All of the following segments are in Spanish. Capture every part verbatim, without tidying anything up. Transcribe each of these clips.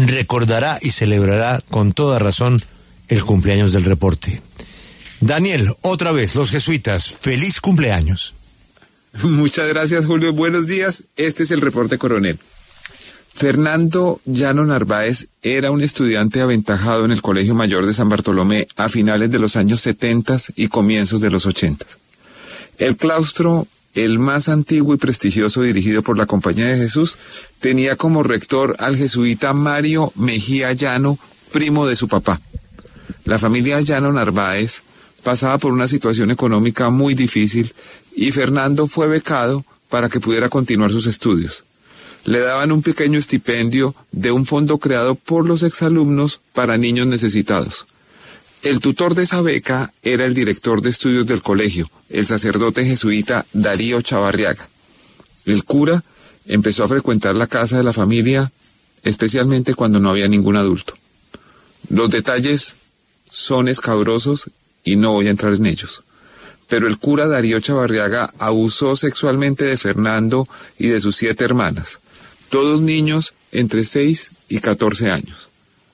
recordará y celebrará con toda razón el cumpleaños del reporte. Daniel, otra vez, los jesuitas, feliz cumpleaños. Muchas gracias, Julio. Buenos días. Este es el reporte coronel. Fernando Llano Narváez era un estudiante aventajado en el Colegio Mayor de San Bartolomé a finales de los años setenta y comienzos de los ochenta. El claustro, el más antiguo y prestigioso dirigido por la Compañía de Jesús, tenía como rector al jesuita Mario Mejía Llano, primo de su papá. La familia Llano Narváez pasaba por una situación económica muy difícil y Fernando fue becado para que pudiera continuar sus estudios. Le daban un pequeño estipendio de un fondo creado por los exalumnos para niños necesitados. El tutor de esa beca era el director de estudios del colegio, el sacerdote jesuita Darío Chavarriaga. El cura empezó a frecuentar la casa de la familia, especialmente cuando no había ningún adulto. Los detalles son escabrosos y no voy a entrar en ellos. Pero el cura Darío Chavarriaga abusó sexualmente de Fernando y de sus siete hermanas, todos niños entre seis y catorce años.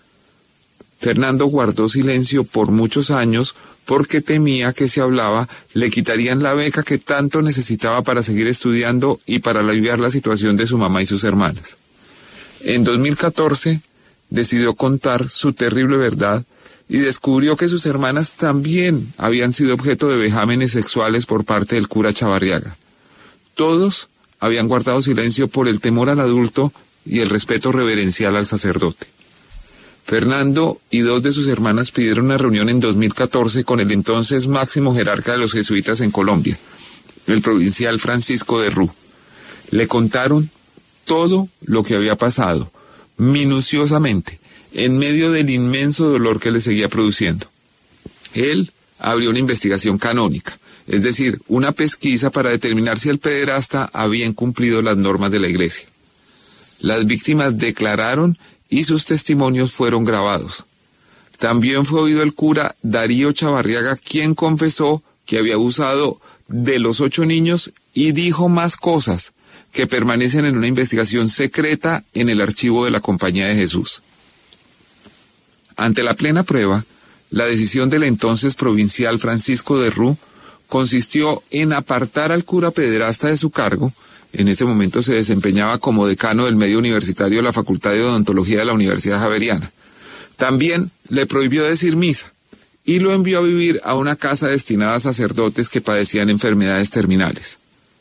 Fernando guardó silencio por muchos años porque temía que si hablaba le quitarían la beca que tanto necesitaba para seguir estudiando y para aliviar la situación de su mamá y sus hermanas. En dos mil catorce decidió contar su terrible verdad y descubrió que sus hermanas también habían sido objeto de vejámenes sexuales por parte del cura Chavarriaga. Todos habían guardado silencio por el temor al adulto y el respeto reverencial al sacerdote. Fernando y dos de sus hermanas pidieron una reunión en dos mil catorce con el entonces máximo jerarca de los jesuitas en Colombia, el provincial Francisco de Rú. Le contaron todo lo que había pasado, minuciosamente, en medio del inmenso dolor que le seguía produciendo. Él abrió una investigación canónica, es decir, una pesquisa para determinar si el pederasta había incumplido las normas de la Iglesia. Las víctimas declararon y sus testimonios fueron grabados. También fue oído el cura Darío Chavarriaga, quien confesó que había abusado de los ocho niños y dijo más cosas que permanecen en una investigación secreta en el archivo de la Compañía de Jesús. Ante la plena prueba, la decisión del entonces provincial Francisco de Rú consistió en apartar al cura pederasta de su cargo. En ese momento se desempeñaba como decano del medio universitario de la Facultad de Odontología de la Universidad Javeriana. También le prohibió decir misa y lo envió a vivir a una casa destinada a sacerdotes que padecían enfermedades terminales.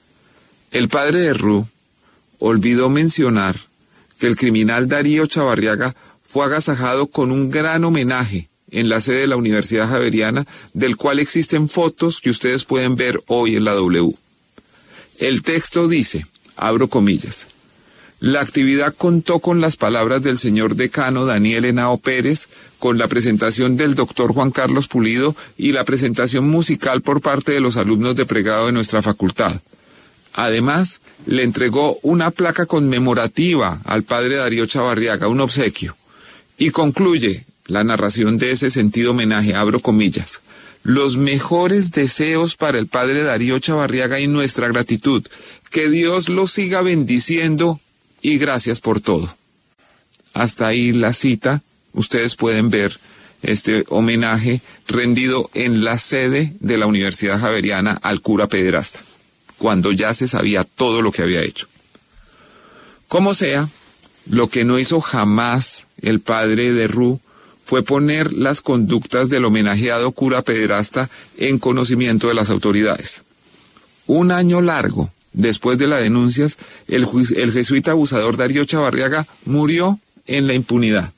El padre de Rú olvidó mencionar que el criminal Darío Chavarriaga fue agasajado con un gran homenaje en la sede de la Universidad Javeriana, del cual existen fotos que ustedes pueden ver hoy en la W. El texto dice, abro comillas, la actividad contó con las palabras del señor decano Daniel Henao Pérez, con la presentación del doctor Juan Carlos Pulido y la presentación musical por parte de los alumnos de pregrado de nuestra facultad. Además, le entregó una placa conmemorativa al padre Darío Chavarriaga, un obsequio. Y concluye la narración de ese sentido homenaje, abro comillas, los mejores deseos para el padre Darío Chavarriaga y nuestra gratitud. Que Dios lo siga bendiciendo y gracias por todo. Hasta ahí la cita. Ustedes pueden ver este homenaje rendido en la sede de la Universidad Javeriana al cura pederasta, cuando ya se sabía todo lo que había hecho. Como sea, lo que no hizo jamás el padre de Rú fue poner las conductas del homenajeado cura pederasta en conocimiento de las autoridades. Un año largo después de las denuncias, el, el jesuita abusador Darío Chavarriaga murió en la impunidad.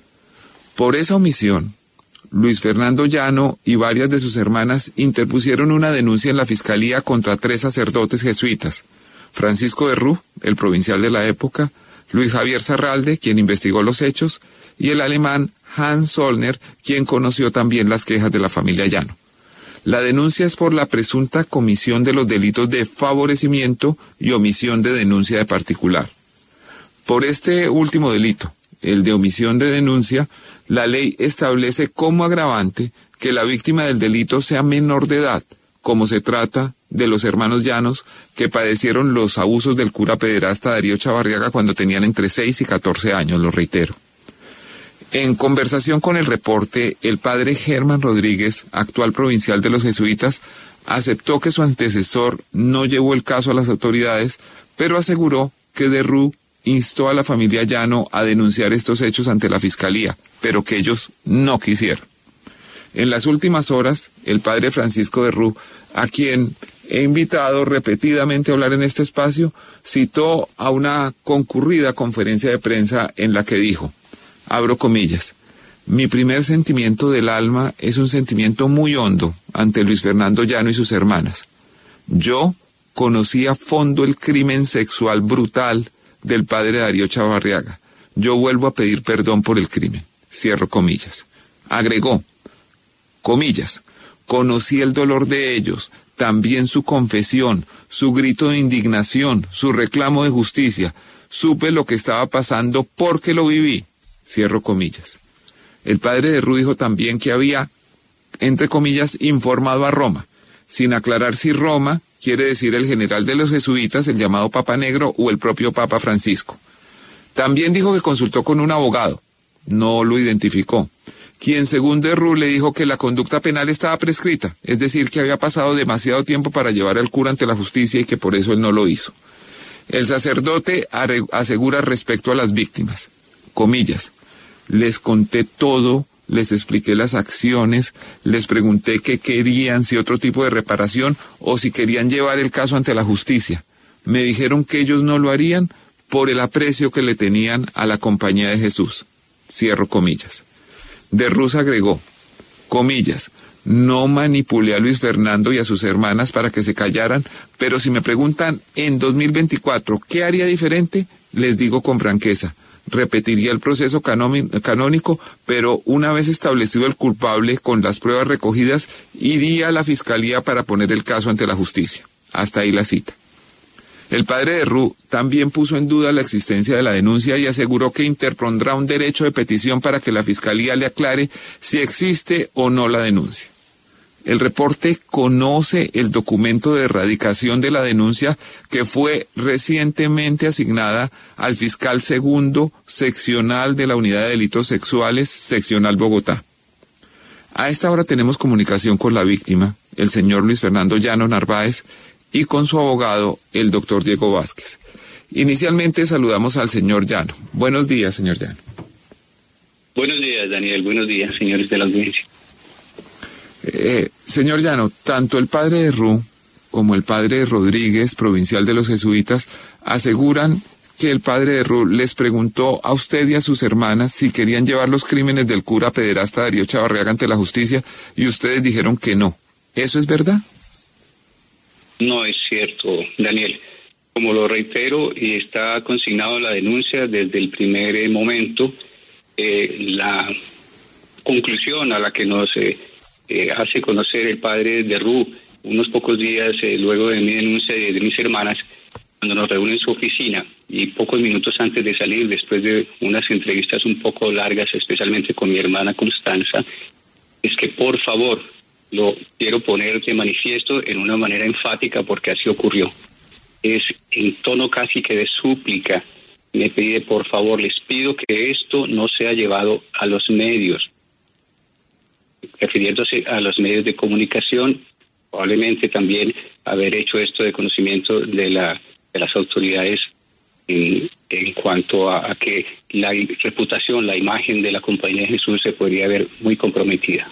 Por esa omisión, Luis Fernando Llano y varias de sus hermanas interpusieron una denuncia en la fiscalía contra tres sacerdotes jesuitas, Francisco de Rú, el provincial de la época, Luis Javier Zarralde, quien investigó los hechos, y el alemán Hans Zollner, quien conoció también las quejas de la familia Llano. La denuncia es por la presunta comisión de los delitos de favorecimiento y omisión de denuncia de particular. Por este último delito, el de omisión de denuncia, la ley establece como agravante que la víctima del delito sea menor de edad, como se trata de los hermanos Llanos que padecieron los abusos del cura pederasta Darío Chavarriaga cuando tenían entre seis y catorce años, lo reitero. En conversación con el reporte, el padre Germán Rodríguez, actual provincial de los jesuitas, aceptó que su antecesor no llevó el caso a las autoridades, pero aseguró que Derrú instó a la familia Llano a denunciar estos hechos ante la fiscalía, pero que ellos no quisieron. En las últimas horas, el padre Francisco Derrú, a quien he invitado repetidamente a hablar en este espacio, citó a una concurrida conferencia de prensa en la que dijo, abro comillas, mi primer sentimiento del alma es un sentimiento muy hondo ante Luis Fernando Llano y sus hermanas. Yo conocí a fondo el crimen sexual brutal del padre Darío Chavarriaga. Yo vuelvo a pedir perdón por el crimen. Cierro comillas. Agregó, comillas, conocí el dolor de ellos, también su confesión, su grito de indignación, su reclamo de justicia. Supe lo que estaba pasando porque lo viví. Cierro comillas. El padre Derrú dijo también que había, entre comillas, informado a Roma, sin aclarar si Roma quiere decir el general de los jesuitas, el llamado Papa Negro, o el propio Papa Francisco. También dijo que consultó con un abogado, no lo identificó, quien según Derrú le dijo que la conducta penal estaba prescrita, es decir, que había pasado demasiado tiempo para llevar al cura ante la justicia y que por eso él no lo hizo. El sacerdote asegura respecto a las víctimas, comillas, les conté todo, les expliqué las acciones, les pregunté qué querían, si otro tipo de reparación o si querían llevar el caso ante la justicia. Me dijeron que ellos no lo harían por el aprecio que le tenían a la Compañía de Jesús. Cierro comillas. Derrú agregó, comillas, no manipulé a Luis Fernando y a sus hermanas para que se callaran, pero si me preguntan en dos mil veinticuatro qué haría diferente, les digo con franqueza, repetiría el proceso canónico, pero una vez establecido el culpable con las pruebas recogidas, iría a la fiscalía para poner el caso ante la justicia. Hasta ahí la cita. El padre Derrú también puso en duda la existencia de la denuncia y aseguró que interpondrá un derecho de petición para que la fiscalía le aclare si existe o no la denuncia. El reporte conoce el documento de erradicación de la denuncia que fue recientemente asignada al fiscal segundo seccional de la Unidad de Delitos Sexuales, seccional Bogotá. A esta hora tenemos comunicación con la víctima, el señor Luis Fernando Llano Narváez, y con su abogado, el doctor Diego Vázquez. Inicialmente saludamos al señor Llano. Buenos días, señor Llano. Buenos días, Daniel. Buenos días, señores de la audiencia. Eh, señor Llano, tanto el padre Derrú como el padre Rodríguez, provincial de los jesuitas, aseguran que el padre Derrú les preguntó a usted y a sus hermanas si querían llevar los crímenes del cura pederasta Darío Chavarriaga ante la justicia y ustedes dijeron que no. ¿Eso es verdad? No es cierto, Daniel. Como lo reitero y está consignado en la denuncia desde el primer momento, eh, la conclusión a la que nos eh, eh, hace conocer el padre Derrú unos pocos días eh, luego de mi denuncia y de, de mis hermanas, cuando nos reúnen en su oficina y pocos minutos antes de salir, después de unas entrevistas un poco largas, especialmente con mi hermana Constanza, es que por favor, lo quiero poner de manifiesto en una manera enfática porque así ocurrió. Es en tono casi que de súplica, me pide por favor, les pido que esto no sea llevado a los medios, refiriéndose a los medios de comunicación, probablemente también haber hecho esto de conocimiento de la de las autoridades en, en cuanto a, a que la reputación, la imagen de la Compañía de Jesús se podría ver muy comprometida.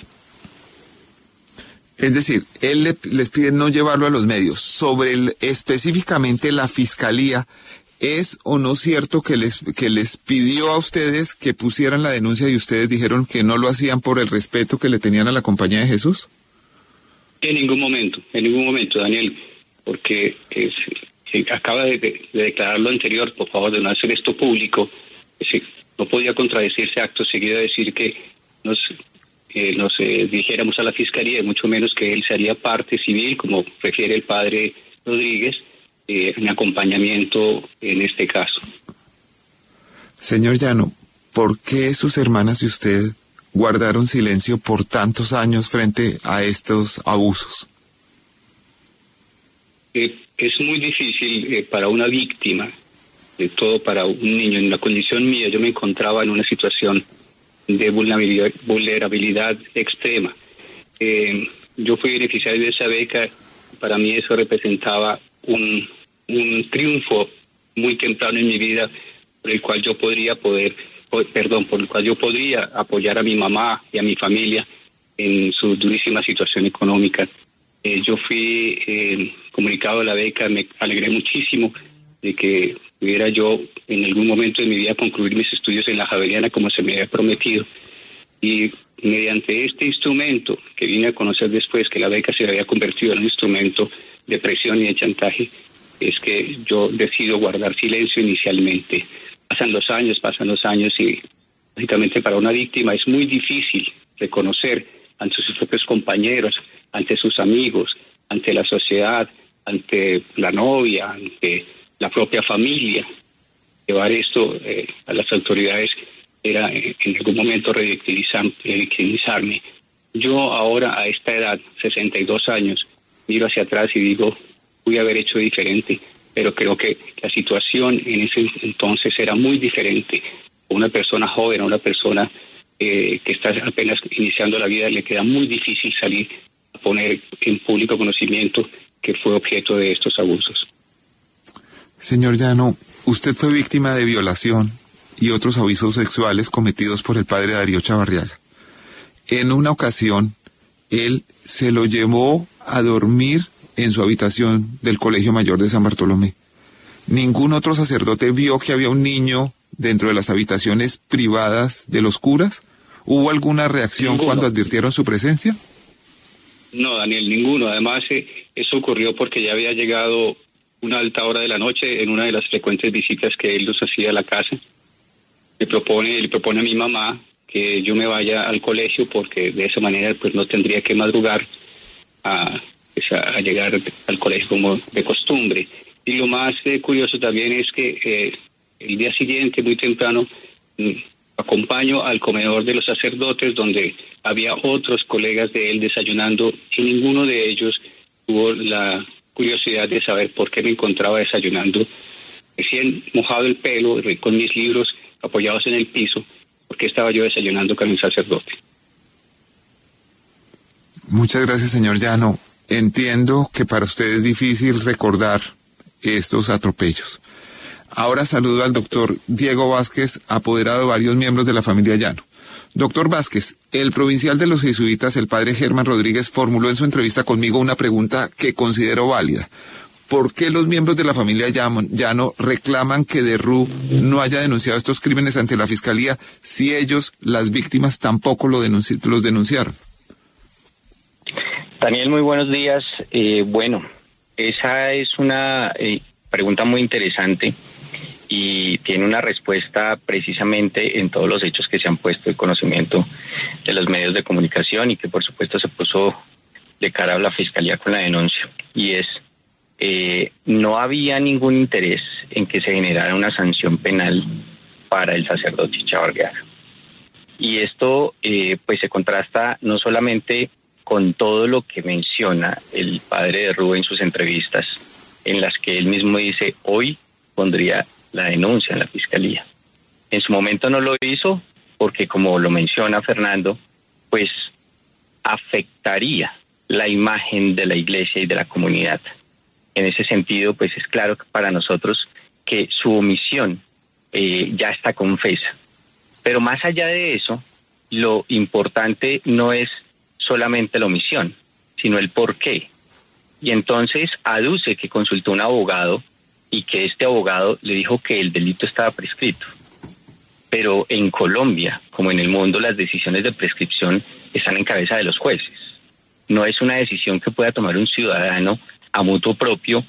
Es decir, él le, les pide no llevarlo a los medios. Sobre el, específicamente la fiscalía, ¿es o no cierto que les, que les pidió a ustedes que pusieran la denuncia y ustedes dijeron que no lo hacían por el respeto que le tenían a la Compañía de Jesús? En ningún momento, en ningún momento, Daniel, porque es, eh, acaba de, de, de declarar lo anterior, por favor, de no hacer esto público. Es, no podía contradecirse acto seguido a decir que nos... Eh, nos eh, dijéramos a la fiscalía, mucho menos que él sería parte civil, como refiere el padre Rodríguez, eh, en acompañamiento en este caso. Señor Llano, ¿por qué sus hermanas y usted guardaron silencio por tantos años frente a estos abusos? Eh, es muy difícil eh, para una víctima, de todo para un niño. En la condición mía, yo me encontraba en una situación de vulnerabilidad, vulnerabilidad extrema. Eh, yo fui beneficiario de esa beca. Para mí eso representaba un, un triunfo muy temprano en mi vida, por el cual yo podría poder, perdón, por el cual yo podría apoyar a mi mamá y a mi familia en su durísima situación económica. Eh, yo fui eh, comunicado a la beca, me alegré muchísimo de que pudiera yo en algún momento de mi vida concluir mis estudios en la Javeriana como se me había prometido. Y mediante este instrumento que vine a conocer después, que la beca se había convertido en un instrumento de presión y de chantaje, es que yo decido guardar silencio inicialmente. Pasan los años, pasan los años y lógicamente para una víctima es muy difícil reconocer ante sus propios compañeros, ante sus amigos, ante la sociedad, ante la novia, ante la propia familia. Llevar esto eh, a las autoridades era eh, en algún momento revictimizarme. Yo ahora a esta edad, sesenta y dos años, miro hacia atrás y digo, pude haber hecho diferente, pero creo que la situación en ese entonces era muy diferente. A una persona joven, a una persona eh, que está apenas iniciando la vida, le queda muy difícil salir a poner en público conocimiento que fue objeto de estos abusos. Señor Llano, usted fue víctima de violación y otros abusos sexuales cometidos por el padre Darío Chavarriaga. En una ocasión, él se lo llevó a dormir en su habitación del Colegio Mayor de San Bartolomé. ¿Ningún otro sacerdote vio que había un niño dentro de las habitaciones privadas de los curas? ¿Hubo alguna reacción Ninguno. cuando advirtieron su presencia? No, Daniel, ninguno. Además, eh, eso ocurrió porque ya había llegado una alta hora de la noche en una de las frecuentes visitas que él nos hacía a la casa. Le propone, le propone a mi mamá que yo me vaya al colegio porque de esa manera pues no tendría que madrugar a, pues, a, a llegar al colegio como de costumbre. Y lo más eh, curioso también es que eh, el día siguiente, muy temprano, mm, acompaño al comedor de los sacerdotes donde había otros colegas de él desayunando y ninguno de ellos tuvo la curiosidad de saber por qué me encontraba desayunando recién mojado el pelo, con mis libros apoyados en el piso, porque estaba yo desayunando con el sacerdote. Muchas gracias, señor Llano. Entiendo que para usted es difícil recordar estos atropellos. Ahora saludo al doctor Diego Vázquez, apoderado de varios miembros de la familia Llano. Doctor Vázquez, el provincial de los jesuitas, el padre Germán Rodríguez, formuló en su entrevista conmigo una pregunta que considero válida. ¿Por qué los miembros de la familia Llano reclaman que Derru no haya denunciado estos crímenes ante la Fiscalía si ellos, las víctimas, tampoco lo denunci- los denunciaron? Daniel, muy buenos días. Eh, bueno, esa es una eh, pregunta muy interesante y tiene una respuesta precisamente en todos los hechos que se han puesto en conocimiento de los medios de comunicación y que por supuesto se puso de cara a la Fiscalía con la denuncia. Y es, eh, no había ningún interés en que se generara una sanción penal para el sacerdote Chavarriaga. Y esto eh, pues se contrasta no solamente con todo lo que menciona el padre Derru en sus entrevistas, en las que él mismo dice, hoy pondría la denuncia en la Fiscalía. En su momento no lo hizo porque, como lo menciona Fernando, pues afectaría la imagen de la iglesia y de la comunidad. En ese sentido, pues es claro que para nosotros que su omisión eh, ya está confesa. Pero más allá de eso, lo importante no es solamente la omisión, sino el por qué. Y entonces aduce que consultó a un abogado y que este abogado le dijo que el delito estaba prescrito. Pero en Colombia, como en el mundo, las decisiones de prescripción están en cabeza de los jueces. No es una decisión que pueda tomar un ciudadano a mutuo propio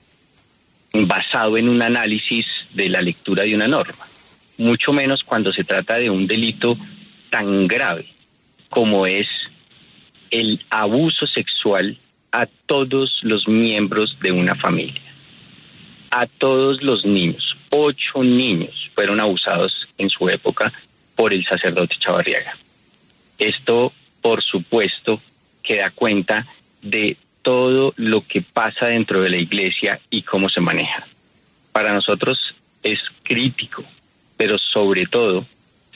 basado en un análisis de la lectura de una norma. Mucho menos cuando se trata de un delito tan grave como es el abuso sexual a todos los miembros de una familia. A todos los niños, ocho niños fueron abusados en su época por el sacerdote Chavarriaga. Esto, por supuesto, que da cuenta de todo lo que pasa dentro de la iglesia y cómo se maneja. Para nosotros es crítico, pero sobre todo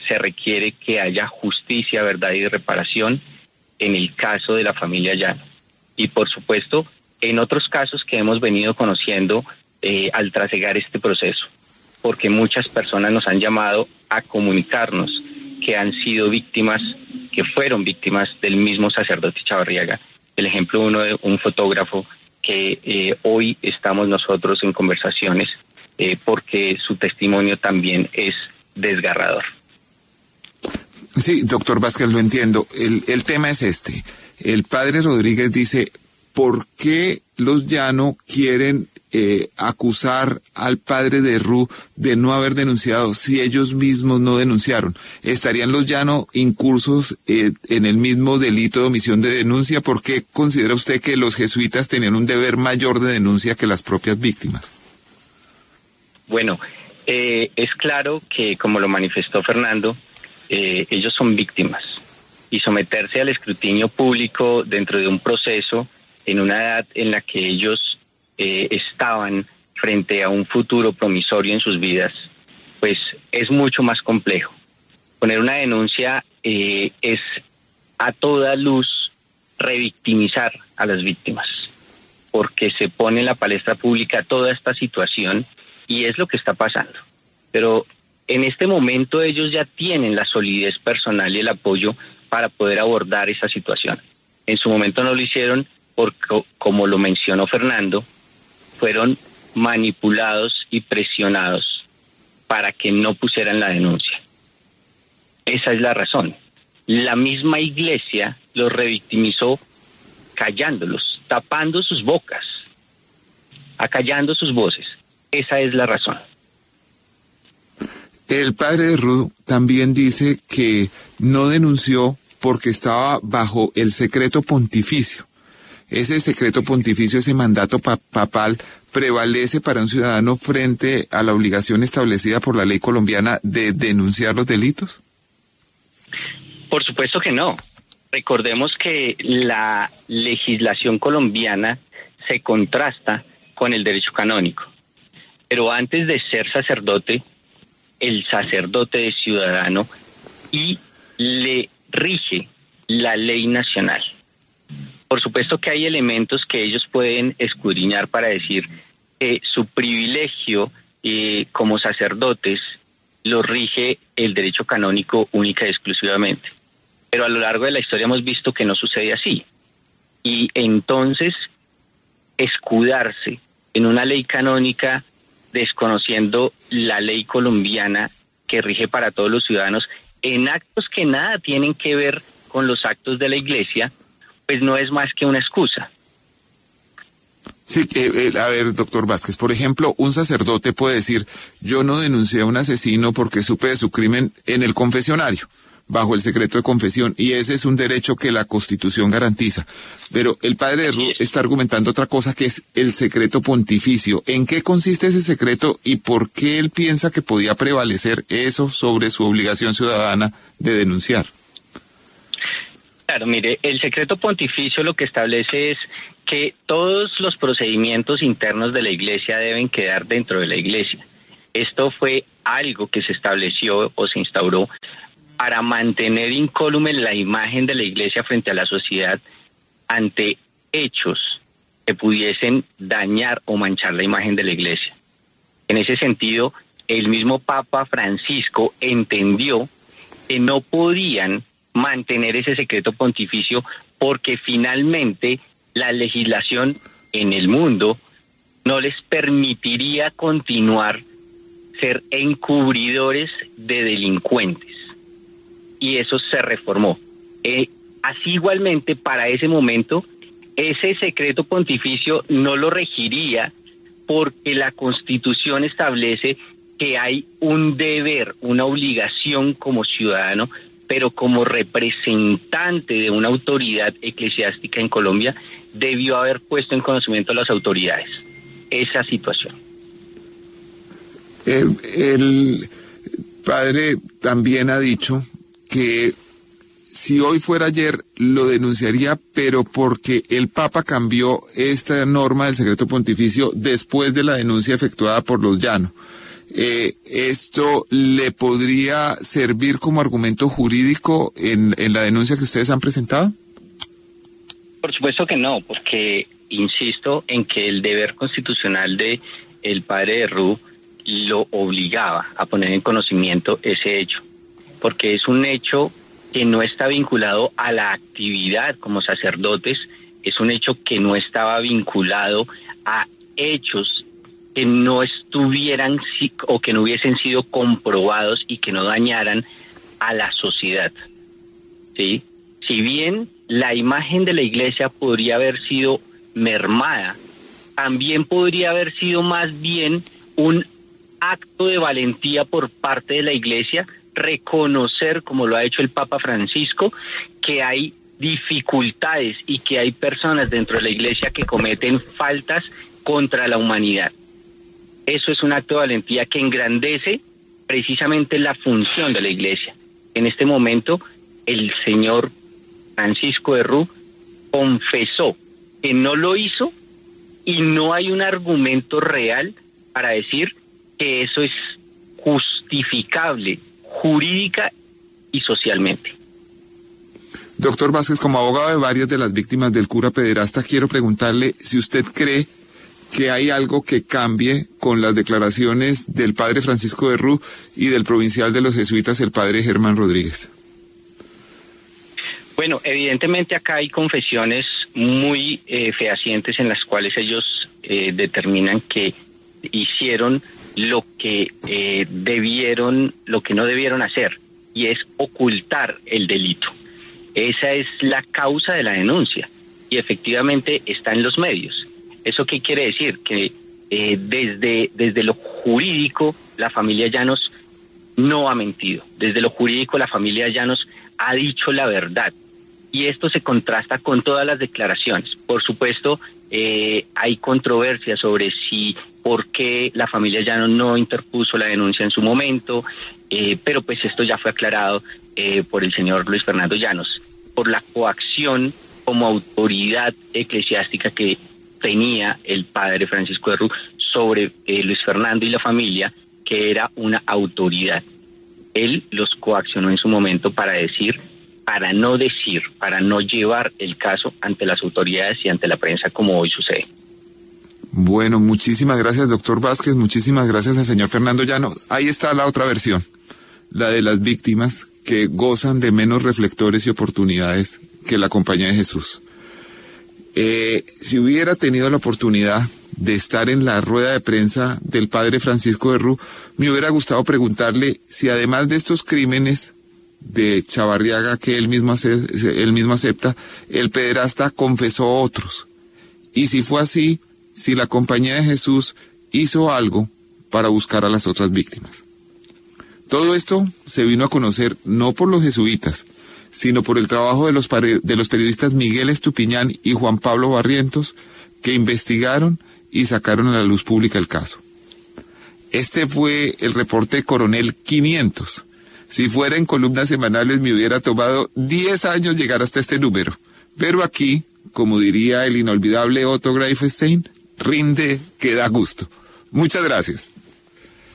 se requiere que haya justicia, verdad y reparación en el caso de la familia Llano. Y por supuesto, en otros casos que hemos venido conociendo eh, al trasegar este proceso, porque muchas personas nos han llamado a comunicarnos que han sido víctimas, que fueron víctimas del mismo sacerdote Chavarriaga. El ejemplo uno de un fotógrafo que eh, hoy estamos nosotros en conversaciones eh, porque su testimonio también es desgarrador. Sí, doctor Vázquez, lo entiendo. El, el tema es este. El padre Rodríguez dice, ¿por qué los Llano quieren eh, acusar al padre de Ru de no haber denunciado si ellos mismos no denunciaron? ¿Estarían los Llano incursos eh, en el mismo delito de omisión de denuncia? ¿Por qué considera usted que los jesuitas tenían un deber mayor de denuncia que las propias víctimas? Bueno, eh, es claro que, como lo manifestó Fernando, eh, ellos son víctimas, y someterse al escrutinio público dentro de un proceso en una edad en la que ellos eh, estaban frente a un futuro promisorio en sus vidas, pues es mucho más complejo. Poner una denuncia eh, es a toda luz revictimizar a las víctimas, porque se pone en la palestra pública toda esta situación y es lo que está pasando. Pero en este momento ellos ya tienen la solidez personal y el apoyo para poder abordar esa situación. En su momento no lo hicieron porque, como lo mencionó Fernando, fueron manipulados y presionados para que no pusieran la denuncia. Esa es la razón. La misma iglesia los revictimizó callándolos, tapando sus bocas, acallando sus voces. Esa es la razón. El padre de Ru también dice que no denunció porque estaba bajo el secreto pontificio. Ese secreto pontificio, ese mandato pa- papal, prevalece para un ciudadano frente a la obligación establecida por la ley colombiana de denunciar los delitos. Por supuesto que no. Recordemos que la legislación colombiana se contrasta con el derecho canónico. Pero antes de ser sacerdote, el sacerdote es ciudadano y le rige la ley nacional. Por supuesto que hay elementos que ellos pueden escudriñar para decir que su privilegio eh, como sacerdotes lo rige el derecho canónico única y exclusivamente. Pero a lo largo de la historia hemos visto que no sucede así. Y entonces escudarse en una ley canónica desconociendo la ley colombiana que rige para todos los ciudadanos en actos que nada tienen que ver con los actos de la iglesia, pues no es más que una excusa. Sí, eh, eh, a ver, doctor Vázquez, por ejemplo, un sacerdote puede decir, yo no denuncié a un asesino porque supe de su crimen en el confesionario, bajo el secreto de confesión, y ese es un derecho que la Constitución garantiza. Pero el padre de Ru está argumentando otra cosa, que es el secreto pontificio. ¿En qué consiste ese secreto y por qué él piensa que podía prevalecer eso sobre su obligación ciudadana de denunciar? Claro, mire, el secreto pontificio lo que establece es que todos los procedimientos internos de la iglesia deben quedar dentro de la iglesia. Esto fue algo que se estableció o se instauró para mantener incólume la imagen de la iglesia frente a la sociedad ante hechos que pudiesen dañar o manchar la imagen de la iglesia. En ese sentido, el mismo Papa Francisco entendió que no podían mantener ese secreto pontificio porque finalmente la legislación en el mundo no les permitiría continuar ser encubridores de delincuentes. Y eso se reformó. Eh, así igualmente, para ese momento, ese secreto pontificio no lo regiría porque la Constitución establece que hay un deber, una obligación como ciudadano, pero como representante de una autoridad eclesiástica en Colombia, debió haber puesto en conocimiento a las autoridades esa situación. Eh, el padre también ha dicho que si hoy fuera ayer lo denunciaría, pero porque el Papa cambió esta norma del secreto pontificio después de la denuncia efectuada por los Llano. Eh, ¿Esto le podría servir como argumento jurídico en, en la denuncia que ustedes han presentado? Por supuesto que no, porque insisto en que el deber constitucional de el padre de Ru lo obligaba a poner en conocimiento ese hecho, porque es un hecho que no está vinculado a la actividad como sacerdotes, es un hecho que no estaba vinculado a hechos que no estuvieran o que no hubiesen sido comprobados y que no dañaran a la sociedad, ¿sí? Si bien la imagen de la iglesia podría haber sido mermada, también podría haber sido más bien un acto de valentía por parte de la iglesia, reconocer, como lo ha hecho el Papa Francisco, que hay dificultades y que hay personas dentro de la iglesia que cometen faltas contra la humanidad. Eso es un acto de valentía que engrandece precisamente la función de la iglesia. En este momento, el señor Francisco de Ru confesó que no lo hizo y no hay un argumento real para decir que eso es justificable jurídica y socialmente. Doctor Vázquez, como abogado de varias de las víctimas del cura pederasta, quiero preguntarle si usted cree que hay algo que cambie con las declaraciones del padre Francisco de Ru y del provincial de los jesuitas, el padre Germán Rodríguez. Bueno, evidentemente acá hay confesiones muy eh, fehacientes en las cuales ellos eh, determinan que hicieron lo que eh, debieron, lo que no debieron hacer, y es ocultar el delito. Esa es la causa de la denuncia, y efectivamente está en los medios. ¿Eso qué quiere decir? Que eh, desde, desde lo jurídico la familia Llanos no ha mentido. Desde lo jurídico la familia Llanos ha dicho la verdad. Y esto se contrasta con todas las declaraciones. Por supuesto, eh, hay controversia sobre si, por qué la familia Llanos no interpuso la denuncia en su momento, eh, pero pues esto ya fue aclarado eh, por el señor Luis Fernando Llanos, por la coacción como autoridad eclesiástica que tenía el padre Francisco de Ru sobre eh, Luis Fernando y la familia, que era una autoridad. Él los coaccionó en su momento para decir, para no decir, para no llevar el caso ante las autoridades y ante la prensa como hoy sucede. Bueno, muchísimas gracias, doctor Vázquez, muchísimas gracias al señor Fernando Llano. Ahí está la otra versión, la de las víctimas que gozan de menos reflectores y oportunidades que la Compañía de Jesús. Eh, si hubiera tenido la oportunidad de estar en la rueda de prensa del padre Francisco de Ru, me hubiera gustado preguntarle si además de estos crímenes de Chavarriaga que él mismo, hace, él mismo acepta, el pederasta confesó otros. Y si fue así, si la Compañía de Jesús hizo algo para buscar a las otras víctimas. Todo esto se vino a conocer no por los jesuitas, sino por el trabajo de los, de los periodistas Miguel Estupiñán y Juan Pablo Barrientos, que investigaron y sacaron a la luz pública el caso. Este fue el reporte Coronel quinientos. Si fuera en columnas semanales me hubiera tomado diez años llegar hasta este número. Pero aquí, como diría el inolvidable Otto Greifenstein, rinde que da gusto. Muchas gracias.